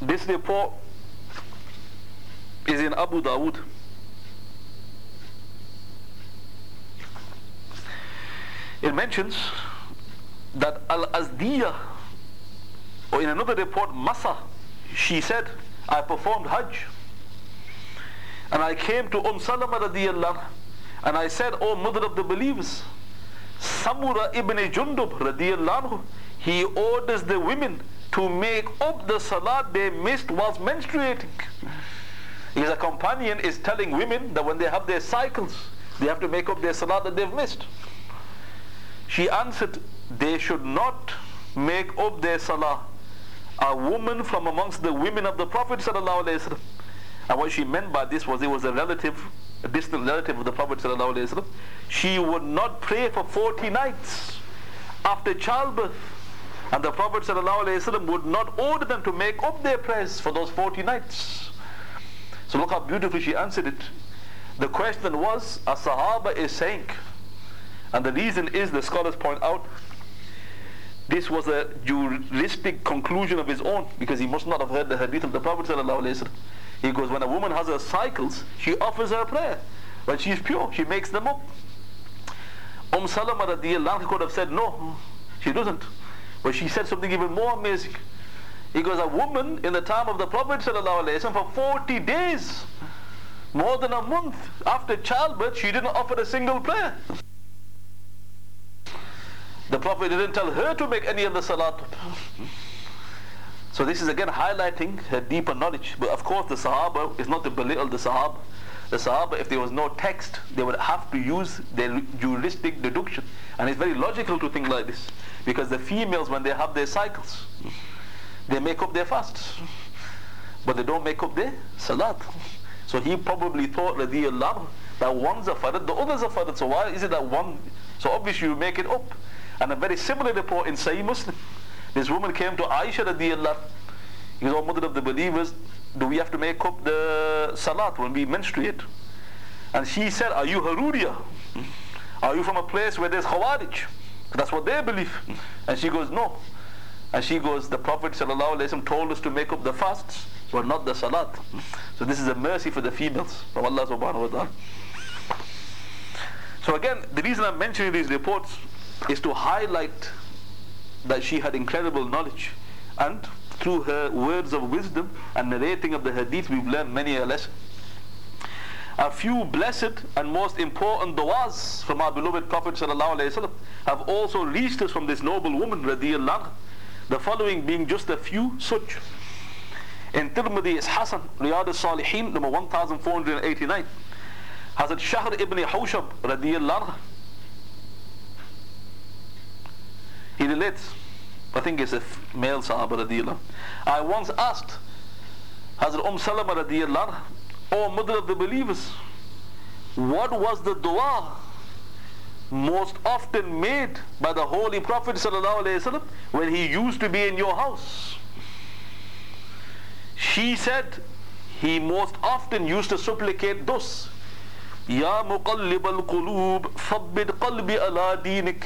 This report is in Abu Dawood. It mentions that Al-Azdiyah, or in another report, Masa, she said, I performed Hajj. And I came to Salama radiyallahu anha, and I said, O mother of the believers, Samura ibn Jundub radiyallahu anhu, he orders the women to make up the salat they missed whilst menstruating. His companion is telling women that when they have their cycles, they have to make up their salat that they've missed. She answered, they should not make up their salah. A woman from amongst the women of the Prophet sallallahu alaihi wasallam. And what she meant by this was, it was a relative, a distant relative of the Prophet sallallahu alaihi wasallam. She would not pray for 40 nights after childbirth. And the Prophet sallallahu alaihi wasallam would not order them to make up their prayers for those 40 nights. So look how beautifully she answered it. The question was, a Sahaba is saying, and the reason is, the scholars point out, this was a juristic conclusion of his own, because he must not have heard the hadith of the Prophet sallallahu alaihi wasallam. He goes, when a woman has her cycles, she offers her prayer. When she is pure, she makes them up. Salama radiyallahu anha could have said, no, she doesn't. But she said something even more amazing. He goes, a woman in the time of the Prophet sallallahu alaihi wasallam, for 40 days, more than a month after childbirth, she didn't offer a single prayer. The Prophet didn't tell her to make any other salat. So this is again highlighting her deeper knowledge. But of course the Sahaba is not to belittle the Sahaba. The Sahaba, if there was no text, they would have to use their juristic deduction. And it's very logical to think like this. Because the females, when they have their cycles, they make up their fasts. But they don't make up their salat. So he probably thought, radiyallahu, that one's a farad, the other's a farad. So why is it that one? So obviously you make it up. And a very similar report in Sahih Muslim. This woman came to Aisha radiyallahu. He goes, O mother of the believers, do we have to make up the salat when we menstruate? And she said, are you Haruriya? Are you from a place where there's Khawarij? That's what they believe. And she goes, no. And she goes, the Prophet sallallahu alaihi wasallam told us to make up the fasts, but not the salat. So this is a mercy for the females from Allah subhanahu wa ta'ala. So again, the reason I'm mentioning these reports is to highlight that she had incredible knowledge, and through her words of wisdom and narrating of the hadith, we've learned many a lesson. A few blessed and most important du'as from our beloved Prophet sallallahu alaihi wasallam have also reached us from this noble woman radiyallahu anha. The following being just a few such. In Tirmidhi is Hasan, Riyad al-Salihin, number 1489. Hazrat Shahr ibn Hawshab radiyallahu anha, he relates, I think it's a male Sahaba radiyallahu, I once asked Hazrat Salama radiyallahu, O mother of the believers, what was the dua most often made by the Holy Prophet sallallahu alaihi wasallam when he used to be in your house? She said, he most often used to supplicate thus, Ya muqallib al-qulub, thabbit qalbi ala dinik.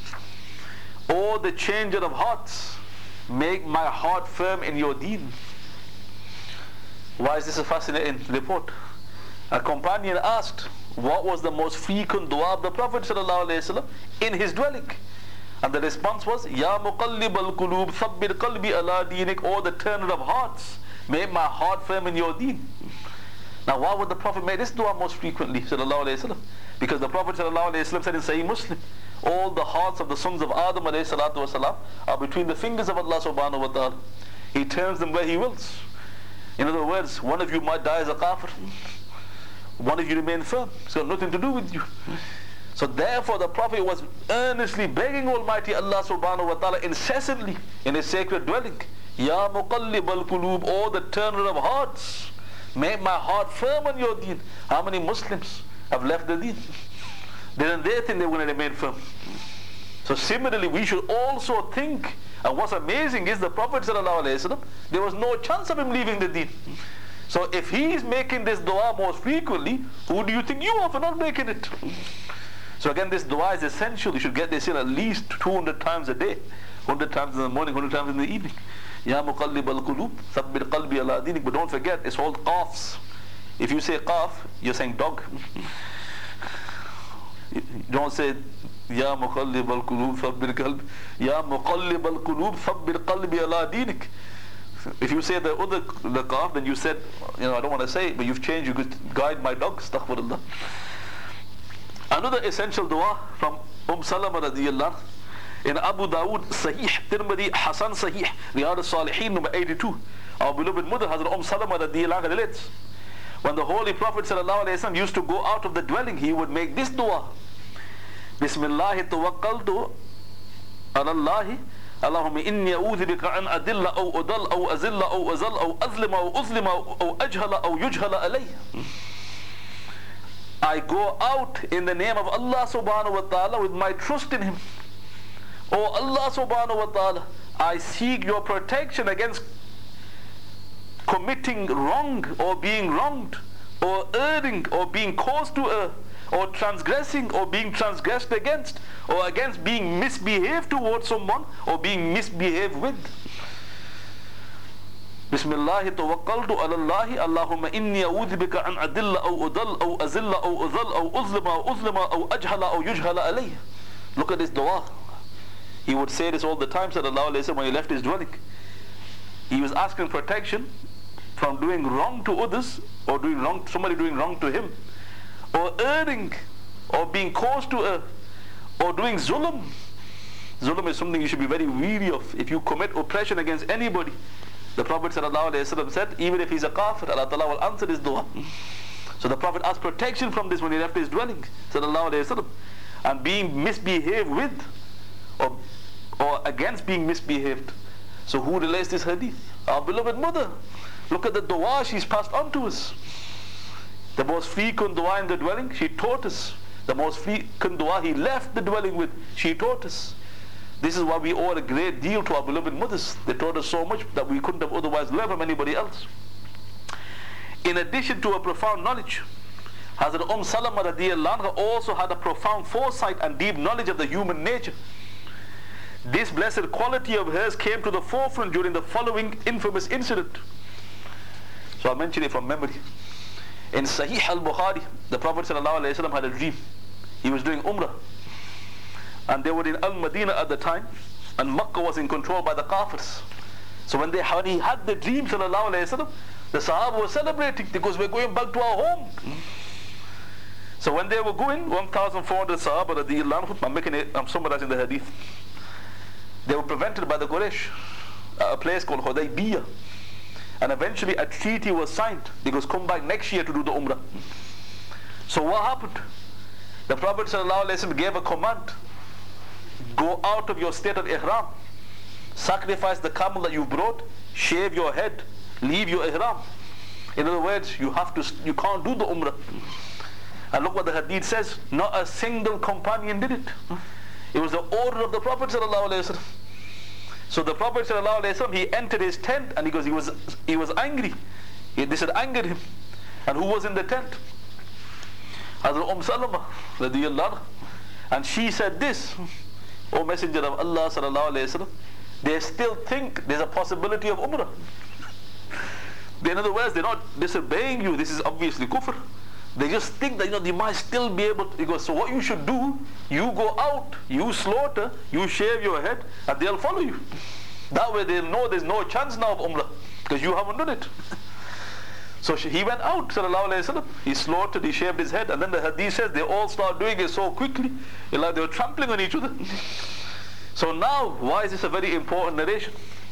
O the changer of hearts, make my heart firm in your deen. Why is this a fascinating report? A companion asked, what was the most frequent dua of the Prophet ﷺ in his dwelling? And the response was, Ya muqallib al-qulub, thabbit qalbi ala dinik. O the turner of hearts, make my heart firm in your deen. Now why would the Prophet make this dua most frequently ﷺ? Because the Prophet ﷺ said in Sahih Muslim, all the hearts of the sons of Adam ﷺ are between the fingers of Allah subhanahu wa ta'ala. He turns them where He wills. In other words, one of you might die as a kafir, one of you remain firm. It's got nothing to do with you. So therefore the Prophet was earnestly begging Almighty Allah subhanahu wa ta'ala incessantly in His sacred dwelling, Ya muqallib al-qulub, O the turner of hearts, make my heart firm on your deen. How many Muslims have left the deen? Didn't they think they were going to remain firm? So similarly, we should also think, and what's amazing is the Prophet ﷺ, there was no chance of him leaving the deen. So if he is making this dua most frequently, who do you think you are for not making it? So again, this dua is essential. You should get this in at least 200 times a day. 100 times in the morning, 100 times in the evening. Ya muqallib al-qulub, thabbit qalbi ala dinik. But don't forget, it's all qafs. If you say qaf, you're saying dog. Don't say Ya muqallib al-qulub, thabbit qalbi. Ya muqallib al-qulub, thabbit qalbi ala dinik. If you say the qaf, then you said, I don't want to say it, but you've changed. You could guide my dog. Astaghfirullah. Another essential dua from Salama radiyallahu in Abu Dawood, Sahih, Tirmidhi, Hasan Sahih, Riyad al-Salihin, number 82. Our beloved mother, Hazrat Salama radiyallahu anha, relates, when the Holy Prophet sallallahu alaihi wasallam used to go out of the dwelling, he would make this dua: Bismillahi tawakkaltu ala Allahi, Allahumma inni a'udhu bika an adilla aw udal aw azilla aw azal aw azlima aw uzlima aw ajhala aw yujhala alayya. I go out in the name of Allah subhanahu wa ta'ala with my trust in Him. Oh Allah subhanahu wa ta'ala, I seek your protection against committing wrong or being wronged or erring or being caused to err or transgressing or being transgressed against or against being misbehaved towards someone or being misbehaved with. Bismillahi tawakkaltu ala Allahi, Allahumma inni a'udhu bika an adilla aw udal aw azilla aw udal aw uzlima aw uzlima aw ajhala aw yujhala alayya. Look at this dua. He would say this all the time, sallallahu alayhi wa sallam, when he left his dwelling. He was asking protection from doing wrong to others, or somebody doing wrong to him, or erring, or being caused to err, or doing zulm. Zulm is something you should be very weary of. If you commit oppression against anybody, the Prophet ﷺ said, even if he's a kafir, Allah Ta'ala will answer this dua. So the Prophet asked protection from this when he left his dwelling, ﷺ, and being misbehaved with, or against being misbehaved. So who relates this hadith? Our beloved mother. Look at the dua she's passed on to us. The most frequent dua in the dwelling, she taught us. The most frequent dua he left the dwelling with, she taught us. This is why we owe a great deal to our beloved mothers. They taught us so much that we couldn't have otherwise learned from anybody else. In addition to a profound knowledge, Hazrat Salama radiyallahu anha also had a profound foresight and deep knowledge of the human nature. This blessed quality of hers came to the forefront during the following infamous incident. So I'll mention it from memory. In Sahih al-Bukhari, the Prophet ﷺ had a dream. He was doing Umrah. And they were in Al-Madinah at the time, and Makkah was in control by the Kafirs. So when he had the dream, ﷺ, the Sahaba were celebrating because we're going back to our home. So when they were going, 1,400 Sahaba, I'm summarizing the hadith, they were prevented by the Quraysh at a place called Hudaybiyah. And eventually a treaty was signed. Because come back next year to do the Umrah. So what happened? The Prophet ﷺ gave a command. Go out of your state of ihram. Sacrifice the camel that you brought. Shave your head. Leave your ihram. In other words, you can't do the Umrah. And look what the hadith says. Not a single companion did it. It was the order of the Prophet ﷺ. So the Prophet ﷺ, he entered his tent and he was angry. This had angered him. And who was in the tent? Hazrat Salama radiyallahu anha. And she said this: O Messenger of Allah sallallahu alayhi wasallam, they still think there's a possibility of Umrah. In other words, they're not disobeying you. This is obviously kufr. They just think that they might still be able to. He goes, so what you should do, you go out, you slaughter, you shave your head, and they'll follow you. That way they'll know there's no chance now of Umrah, because you haven't done it. So he went out, sallallahu alayhi wasallam. He slaughtered, he shaved his head, and then the hadith says they all start doing it so quickly, like they were trampling on each other. So now, why is this a very important narration?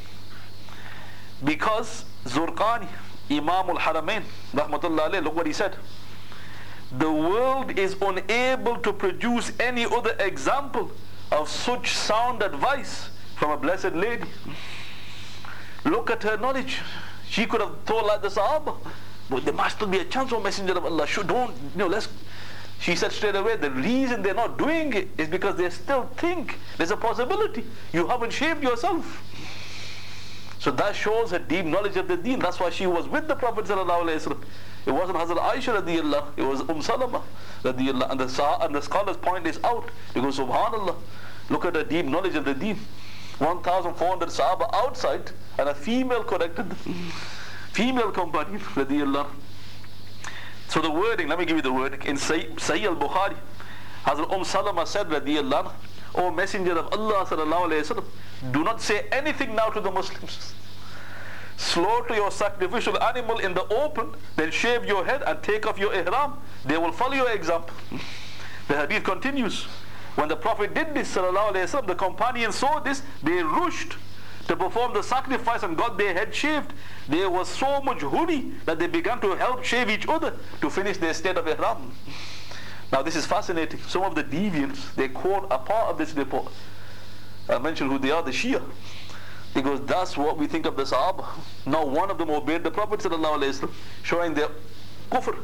Because Zurqani, Imam al-Haramain, rahmatullah alayhi, look what he said. The world is unable to produce any other example of such sound advice from a blessed lady. Look at her knowledge. She could have told like the Sahaba, but there must still be a chance, O Messenger of Allah. She said straight away, the reason they're not doing it is because they still think there's a possibility. You haven't shaved yourself. So that shows her deep knowledge of the deen. That's why she was with the Prophet ﷺ. It wasn't Hazrat Aisha radiyallahu, it was Salama radiyallahu. And the scholars point this out because subhanallah, look at the deep knowledge of the deen. 1,400 Sahaba outside, and a female corrected them. Female companion, radiallahu. So the wording, let me give you the wording. In Sahih al-Bukhari, Hazrat Salama said, radiallahu, O Messenger of Allah sallallahu alayhi wa sallam, do not say anything now to the Muslims. Slaughter your sacrificial animal in the open, then shave your head and take off your ihram. They will follow your example. The hadith continues. When the Prophet did this, sallallahu alayhi wa sallam, the companions saw this, they rushed to perform the sacrifice and got their head shaved. There was so much hurry that they began to help shave each other to finish their state of ihram. Now this is fascinating. Some of the deviants, they quote a part of this report. I mentioned who they are, the Shia. Because that's what we think of the Sahaba. Now one of them obeyed the Prophet sallallahu alayhi wa sallam, showing their kufr.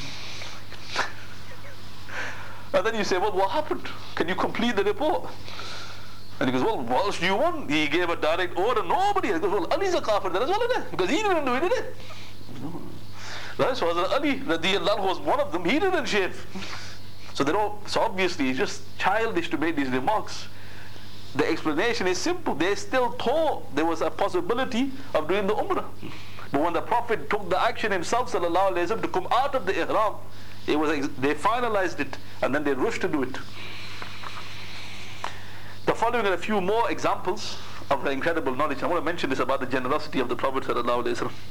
And then you say, well, what happened? Can you complete the report? And he goes, well, what else do you want? He gave a direct order. Nobody. He goes, well, Ali's a kafir then as well, isn't it? Because he didn't do it, did it? Right? So Ali radiallahu was one of them. He didn't shave. So so obviously it's just childish to make these remarks. The explanation is simple. They still thought there was a possibility of doing the Umrah. But when the Prophet took the action himself, sallallahu alayhi wa sallam, to come out of the ihram, they finalized it and then they rushed to do it. The following are a few more examples of the incredible knowledge. I want to mention this about the generosity of the Prophet sallallahu alayhi wa sallam.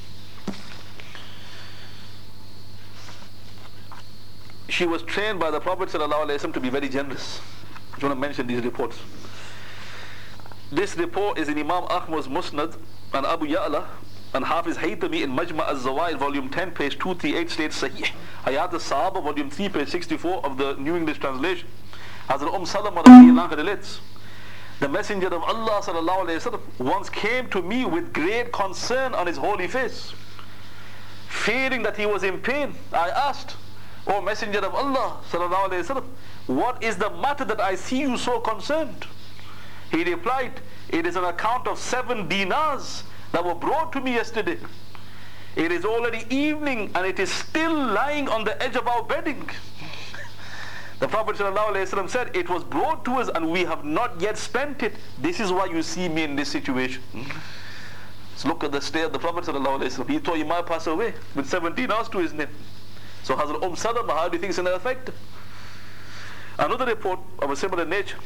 She was trained by the Prophet sallallahu alayhi wa sallam to be very generous. I want to mention these reports. This report is in Imam Ahmad's Musnad and Abu Ya'la and Hafiz Haytami in Majma' al-Zawaid, volume 10, page 238 states Sahih. Hayat al-Sahaba, volume 3, page 64 of the New English Translation. Hazrat Salama radiallahu anha relates, the Messenger of Allah sallallahu alayhi wa sallam once came to me with great concern on his holy face. Fearing that he was in pain, I asked, O Messenger of Allah sallallahu alayhi wa sallam, what is the matter that I see you so concerned? He replied, it is on account of 7 dinars that were brought to me yesterday. It is already evening and it is still lying on the edge of our bedding. The Prophet ﷺ said, it was brought to us and we have not yet spent it. This is why you see me in this situation. So look at the state of the Prophet ﷺ. He thought he might pass away with 7 dinars to his name. So Hazrat Salama, how do you think it's going to affect him? Another report of a similar nature.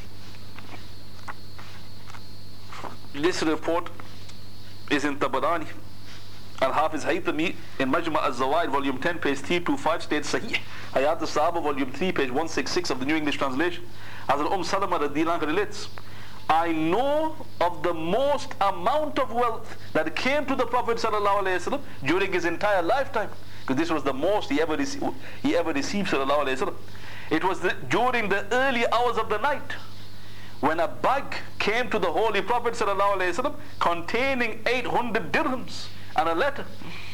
This report is in Tabarani. Al-Hafiz Haytami in Majma' al-Zawaid, volume 10, page 325 states Sahih. Hayat al-Sahaba, volume 3, page 166 of the New English Translation. Hazrat Salama radiallahu anha relates, I know of the most amount of wealth that came to the Prophet sallallahu alayhi wa sallam during his entire lifetime. Because this was the most he ever received sallallahu alayhi wa sallam. It was during the early hours of the night, when a bag came to the Holy Prophet ﷺ containing 800 dirhams and a letter.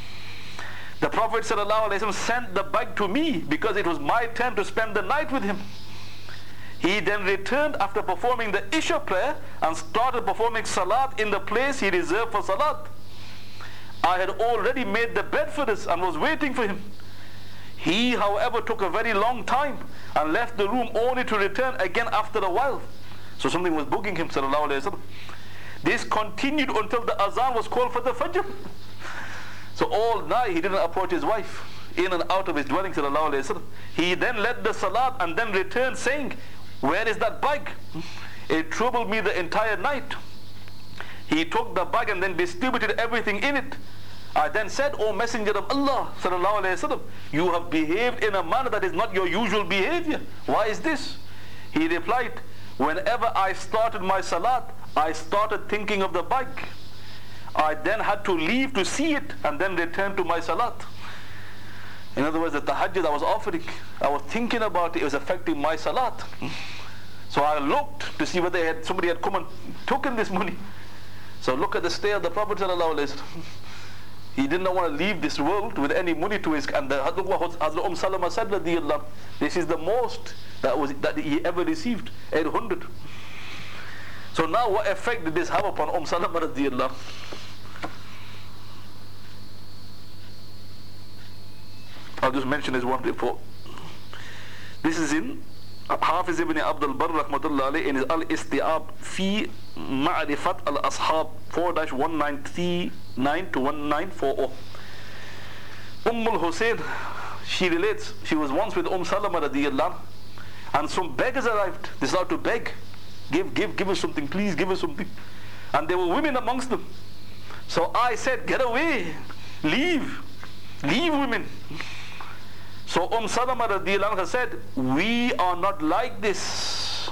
The Prophet ﷺ sent the bag to me because it was my turn to spend the night with him. He then returned after performing the Isha prayer and started performing Salat in the place he reserved for Salat. I had already made the bed for us and was waiting for him. He, however, took a very long time and left the room only to return again after a while. So something was bugging him, sallallahu alayhi wa sallam. This continued until the azan was called for the Fajr. So all night he didn't approach his wife, in and out of his dwelling, sallallahu alayhi wa sallam. He then led the salat and then returned saying, where is that bag? It troubled me the entire night. He took the bag and then distributed everything in it. I then said, O Messenger of Allah sallallahu alayhi wa sallam, you have behaved in a manner that is not your usual behavior. Why is this? He replied, whenever I started my salat, I started thinking of the bag. I then had to leave to see it and then return to my salat. In other words, the tahajjud I was offering, I was thinking about it, it was affecting my salat. So I looked to see whether somebody had come and taken this money. So look at the state of the Prophet ﷺ. He did not want to leave this world with any money to his, and Hazrat Salama said, this is the most that he ever received, 800. So now what effect did this have upon Salama radiallahu? I'll just mention this one report. This is in Hafiz ibn Abdul Barr rahmatullah alayhi in his Al-Istiab fi Ma'rifat al-Ashab 4-1939 to 1940. Hussein, she relates, she was once with Salama radiyallahu anha, and some beggars arrived. They started to beg, give us something, please give us something. And there were women amongst them. So I said, get away, leave women. So Salama radiyallahu anha said, we are not like this.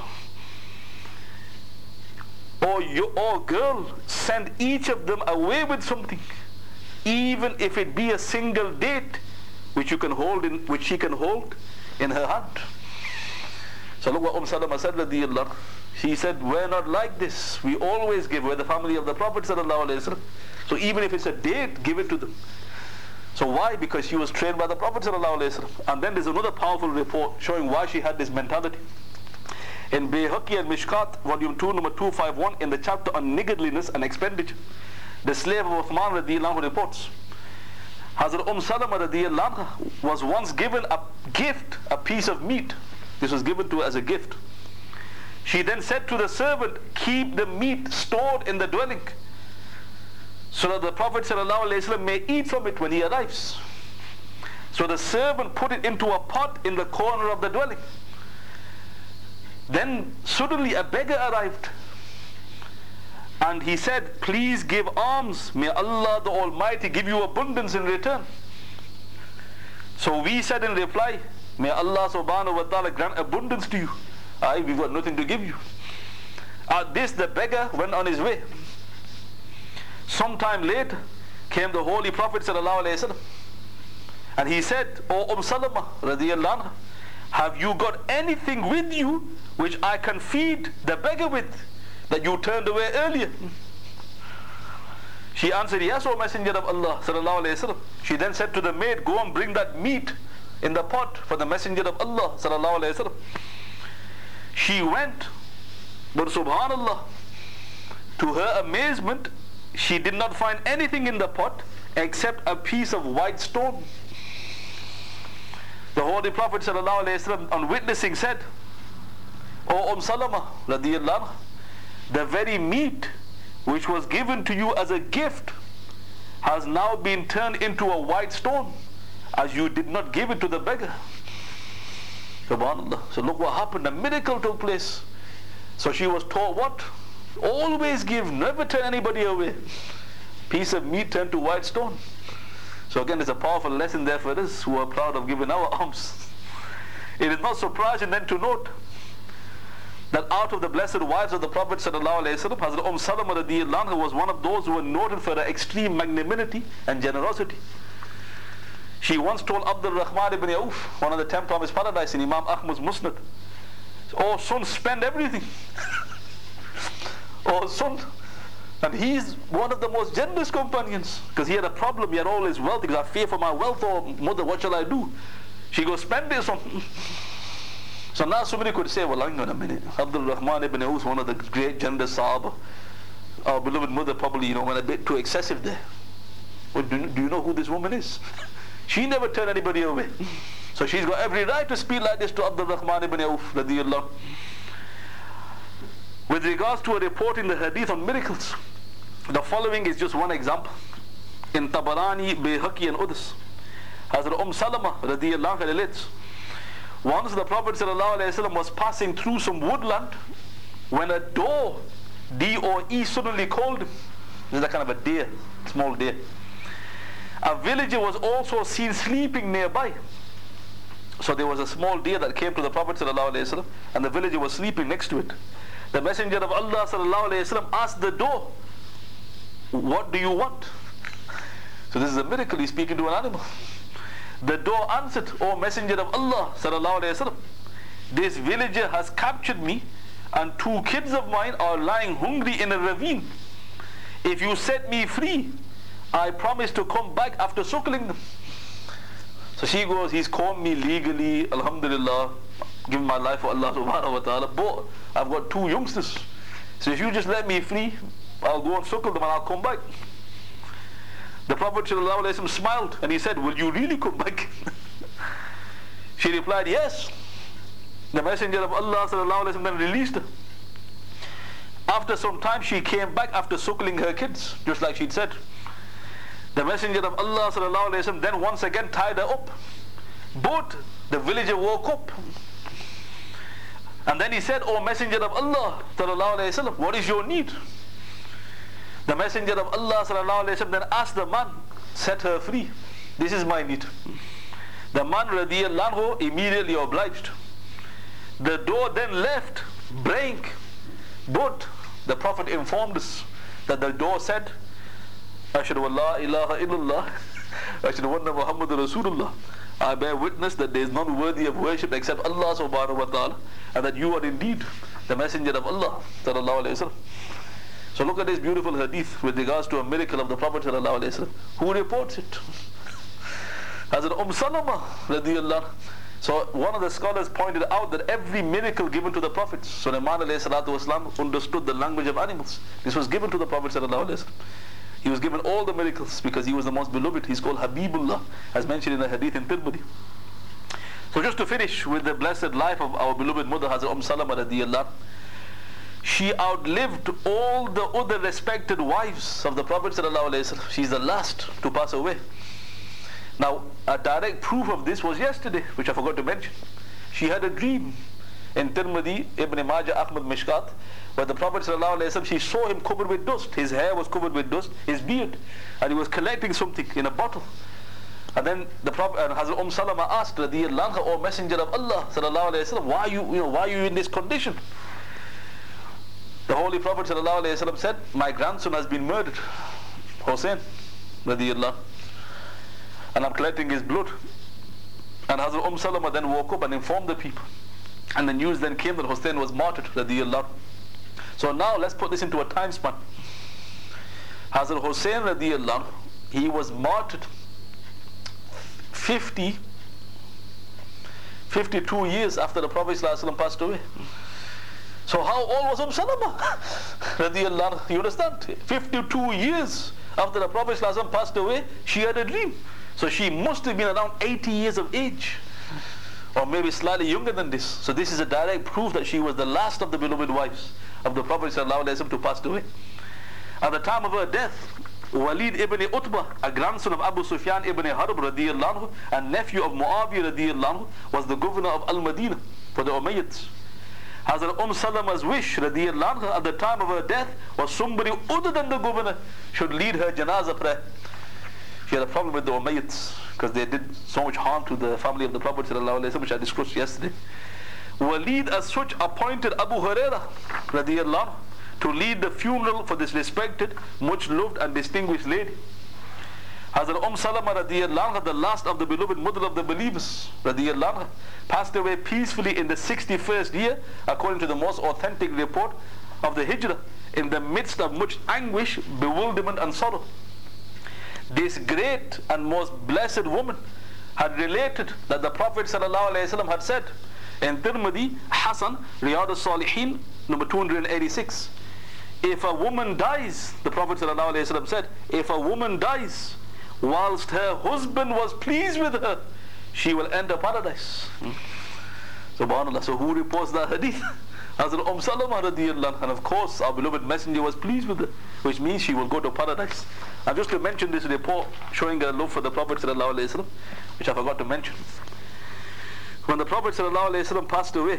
Oh girl, send each of them away with something, even if it be a single date which she can hold in her hand. So look what Salama said radiyallahu anha. She said, we're not like this. We always give. We're the family of the Prophet sallallahu alaihi wasallam. So even if it's a date, give it to them. So why? Because she was trained by the Prophet sallallahu alaihi wasallam. And then there's another powerful report showing why she had this mentality. In Bayhaqi and Mishkat, volume 2, number 251, in the chapter on niggardliness and expenditure, the slave of Uthman radiyallahu anhu reports, Hazrat Salama radiyallahu anha was once given a gift, a piece of meat. This was given to her as a gift. She then said to the servant, keep the meat stored in the dwelling, so that the Prophet ﷺ may eat from it when he arrives. So the servant put it into a pot in the corner of the dwelling. Then suddenly a beggar arrived, and he said, please give alms. May Allah the Almighty give you abundance in return. So we said in reply, may Allah subhanahu wa ta'ala grant abundance to you. We've got nothing to give you. At this the beggar went on his way. Sometime later came the Holy Prophet sallallahu alaihi wasallam, and he said, O Salama radiyallahu anha, have you got anything with you which I can feed the beggar with, that you turned away earlier? She answered, yes, O Messenger of Allah sallallahu alaihi wasallam. She then said to the maid, go and bring that meat in the pot for the Messenger of Allah sallallahu alaihi wasallam. She went, but subhanallah, to her amazement, she did not find anything in the pot except a piece of white stone. The Holy Prophet sallallahu alaihi wasallam, on witnessing, said, O Salama radiyallahu anha, the very meat which was given to you as a gift has now been turned into a white stone, as you did not give it to the beggar. Subhanallah. So look what happened, a miracle took place. So she was taught what? Always give, never turn anybody away. Piece of meat turned to white stone. So again, there's a powerful lesson there for us who are proud of giving our alms. It is not surprising then to note that out of the blessed wives of the Prophet sallallahu alaihi wasallam, Hazrat Salama radiyallahu anha was one of those who were noted for her extreme magnanimity and generosity. She once told Abdul Rahman ibn Auf, one of the 10 promised paradise in Imam Ahmad's Musnad, oh son, spend everything. Oh son. And he's one of the most generous companions, because he had a problem. He had all his wealth. He goes, I fear for my wealth. Oh mother, what shall I do? She goes, spend it, son. So now somebody could say, well, hang on a minute, Abdul Rahman ibn Auf, one of the great generous Sahaba, our beloved mother probably, went a bit too excessive there. Well, do you know who this woman is? She never turned anybody away. So she's got every right to speak like this to Abdul Rahman ibn Auf radiyallahu. With regards to a report in the hadith on miracles, the following is just one example. In Tabarani, Bayhaqi and others, Hazrat Salama radiyallahu anha relates, once the Prophet sallallahu alaihi wasallam was passing through some woodland when a doe, D-O-E, suddenly called him. This is a kind of a deer, small deer. A villager was also seen sleeping nearby. So there was a small deer that came to the Prophet sallallahu alaihi wasallam, and the villager was sleeping next to it. The Messenger of Allah sallallahu alaihi wasallam asked the doe, what do you want? So this is a miracle, he's speaking to an animal. The doe answered, O Messenger of Allah sallallahu alaihi wasallam, this villager has captured me, and 2 kids of mine are lying hungry in a ravine. If you set me free, I promise to come back after suckling them. So she goes, he's caught me legally, alhamdulillah, given my life for Allah subhanahu wa ta'ala, but I've got 2 youngsters. So if you just let me free, I'll go and suckle them and I'll come back. The Prophet ﷺ smiled and he said, will you really come back? She replied, yes. The Messenger of Allah sallallahu alaihi wasallam then released her. After some time she came back after suckling her kids, just like she'd said. The Messenger of Allah sallallahu alaihi wasallam then once again tied her up. But the villager woke up. And then he said, "O Messenger of Allah sallallahu alaihi wasallam, what is your need?" The Messenger of Allah sallallahu alaihi wasallam then asked the man, "Set her free. This is my need." The man radiyallahu anhu immediately obliged. The door then left blank, but the Prophet informed us that the door said, "Ashhadu an la ilaha illallah, ashhadu anna Muhammadur Rasulullah." I bear witness that there is none worthy of worship except Allah subhanahu wa ta'ala, and that you are indeed the Messenger of Allah sallallahu alaihi wasallam. So look at this beautiful hadith with regards to a miracle of the Prophet sallallahu alaihi wasallam. Who reports it? Hazrat Salama radiyallahu anha. So one of the scholars pointed out that every miracle given to the prophets, Sulaiman alayhi salatu wasalam understood the language of animals. This was given to the Prophet sallallahu alaihi wasallam. He was given all the miracles because he was the most beloved. He's called Habibullah, as mentioned in the hadith in Tirmidhi. So just to finish with the blessed life of our beloved mother Hazrat Salama radiyallahu anha, she outlived all the other respected wives of the Prophet sallallahu alaihi wasallam. She's the last to pass away. Now, a direct proof of this was yesterday, which I forgot to mention. She had a dream in Tirmidhi, Ibn Majah, Ahmad, Mishkat, where the Prophet ﷺ, she saw him covered with dust. His hair was covered with dust, his beard, and he was collecting something in a bottle. And then the Prophet and Hazrat Salama asked, radiyallahu anha, "O Messenger of Allah ﷺ, why are you in this condition?" The Holy Prophet ﷺ said, "My grandson has been murdered, Hussein, radiyallahu, and I'm collecting his blood." And Hazrat Salama then woke up and informed the people. And the news then came that Hussein was martyred, radiyallahu. So now let's put this into a time span. Hazrat Hussein, radiyallahu, he was martyred 52 years after the Prophet ﷺ passed away. So how old was Salama? Radiyallahu, you understand? 52 years after the Prophet ﷺ passed away, she had a dream. So she must have been around 80 years of age, or maybe slightly younger than this. So this is a direct proof that she was the last of the beloved wives of the Prophet ﷺ to pass away. At the time of her death, Walid ibn Utbah, a grandson of Abu Sufyan ibn Harb radiyallahu anhu, and nephew of Muawiyah radiyallahu anhu, was the governor of Al-Madinah for the Umayyads. Hazrat Salama's wish radiyallahu anha at the time of her death was somebody other than the governor should lead her janazah prayer. She had a problem with the Umayyads because they did so much harm to the family of the Prophet ﷺ, which I discussed yesterday. Walid as such appointed Abu Hurairah radiyallahu to lead the funeral for this respected, much loved and distinguished lady. Hazrat Salama radiyallahu, the last of the beloved mother of the believers radiyallahu, passed away peacefully in the 61st year, according to the most authentic report of the Hijrah, in the midst of much anguish, bewilderment and sorrow. This great and most blessed woman had related that the Prophet ﷺ had said in Tirmidhi, Hasan, Riyad al-Salihin, number 286, if a woman dies, the Prophet ﷺ said, if a woman dies whilst her husband was pleased with her, she will enter paradise. Subhanallah. So who reports that hadith? Hazrat Salama radiyallahu, and of course our beloved messenger was pleased with her, which means she will go to paradise. And just to mention this report showing her love for the Prophet ﷺ, which I forgot to mention. When the Prophet ﷺ passed away,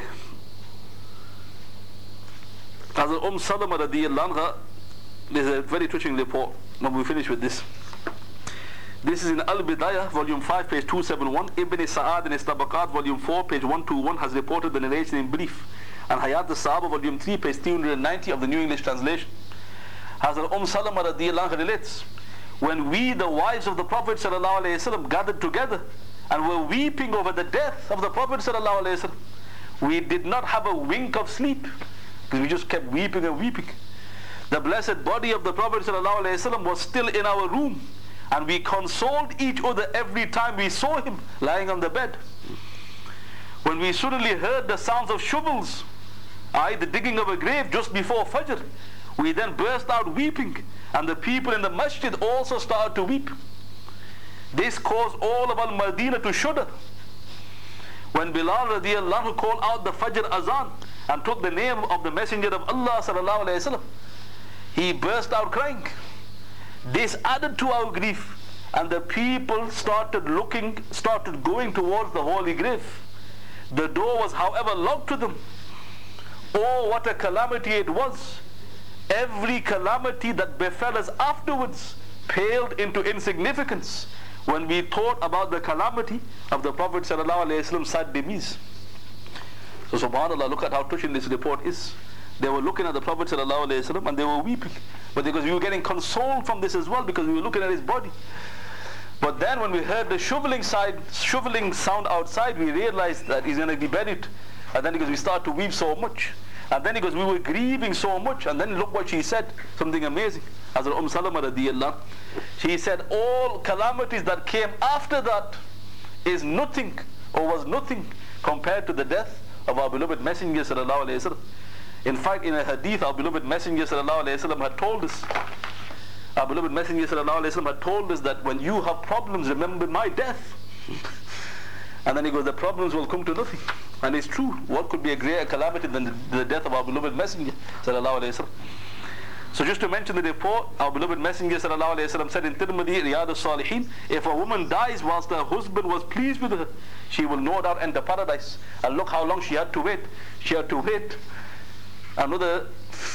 Hazrat Salama radiyallahu, there's a very touching report. Now we finish with this. This is in Al-Bidayah, volume 5, page 271. Ibn Sa'ad in his Tabaqat, volume 4, page 121, has reported the narration in brief. And Hayat al-Sahaba, volume 3, page 390 of the New English Translation. Hazrat Salama radiyallahu relates, when we, the wives of the Prophet ﷺ, gathered together and were weeping over the death of the Prophet ﷺ, we did not have a wink of sleep, because we just kept weeping and weeping. The blessed body of the Prophet ﷺ was still in our room, and we consoled each other every time we saw him lying on the bed. When we suddenly heard the sounds of shovels, the digging of a grave just before Fajr, we then burst out weeping, and the people in the masjid also started to weep. This caused all of Al-Madinah to shudder. when Bilal radiallahu anhu called out the Fajr Azan and took the name of the Messenger of Allah sallallahu alayhi wasallam, he burst out crying. This added to our grief, and the people started going towards the holy grave. The door was, however, locked to them. Oh, what a calamity it was! Every calamity that befell us afterwards paled into insignificance when we thought about the calamity of the Prophet ﷺ's sad demise. So subhanAllah, look at how touching this report is. They were looking at the Prophet ﷺ and they were weeping. But because we were getting consoled from this as well, because we were looking at his body. But then when we heard the shoveling sound outside, we realized that he's going to be buried. And then because we started to weep so much. And then because we were grieving so much. And then look what she said, something amazing. Hazrat Salama radiallahu, she said, all calamities that came after that is nothing, or was nothing, compared to the death of our beloved Messenger sallallahu alayhi wasallam. In fact, in a hadith, our beloved Messenger sallallahu alayhi wasallam had told us, that when you have problems, remember my death. And then he goes, the problems will come to nothing. And it's true. What could be a greater calamity than the death of our beloved Messenger sallallahu alayhi wasallam? So just to mention the report, our beloved Messenger sallallahu alayhi wasallam said in Tirmidhi, Riyadh al-Salihin, if a woman dies whilst her husband was pleased with her, she will no doubt enter paradise. And look how long she had to wait. She had to wait another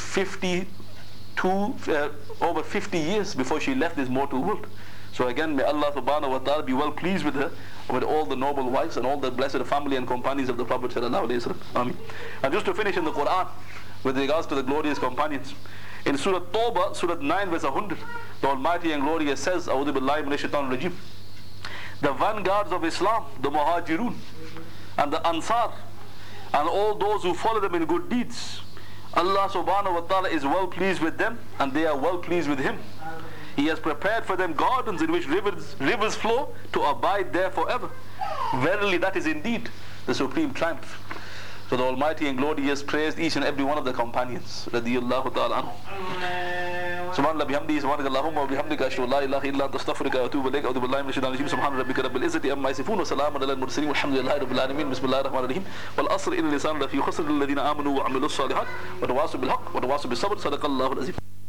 over 50 years before she left this mortal world. So again, may Allah subhanahu wa ta'ala be well pleased with her, with all the noble wives and all the blessed family and companions of the Prophet sallallahu alayhi wasallam. Ameen. And just to finish in the Quran, with regards to the glorious companions, in Surah Tawbah, Surah 9 verse 100, the Almighty and Glorious says, A'udhu billahi minash shaitanir rajim, the vanguards of Islam, the Muhajirun and the Ansar, and all those who follow them in good deeds, Allah subhanahu wa ta'ala is well pleased with them, and they are well pleased with Him. He has prepared for them gardens in which rivers flow to abide there forever. Verily, that is indeed the supreme triumph. So the Almighty and Glorious praised each and every one of the companions. Radiyallahu ta'ala anhu. Subhanallah bihamdihi, subhanaka Allahumma wa bihamdika, ashhadu an la ilaha illa anta astaghfiruka wa atubu ilayk. A'udhu billahi minash shaitanir rajim. Subhana rabbika rabbil izzati amma yasifun wa salamun alal mursalin walhamdulillahi rabbil alamin. Bismillahir rahmanir rahim. Wal asr innal insana lafi khusr illa alladhina amanu wa amilus salihat wa tawasaw bil haqq wa tawasaw bis sabr. Sadaqallahu al-azim.